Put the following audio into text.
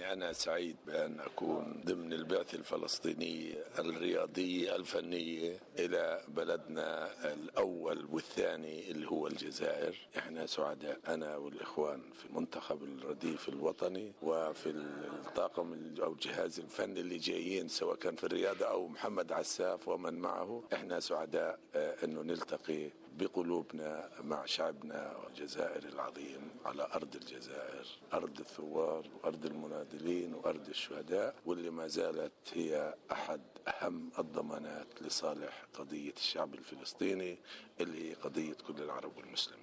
يعني أنا سعيد بأن أكون ضمن البعثة الفلسطينية الرياضية الفنية إلى بلدنا الأول والثاني اللي هو الجزائر. إحنا سعداء أنا والإخوان في منتخب الرديف الوطني وفي الطاقم أو الجهاز الفني اللي جايين سواء كان في الرياضة أو محمد عساف ومن معه. إحنا سعداء أنه نلتقي بقلوبنا مع شعبنا الجزائري العظيم على أرض الجزائر، أرض الثوار وأرض المناضلين وأرض الشهداء، واللي ما زالت هي أحد أهم الضمانات لصالح قضية الشعب الفلسطيني اللي هي قضية كل العرب والمسلمين.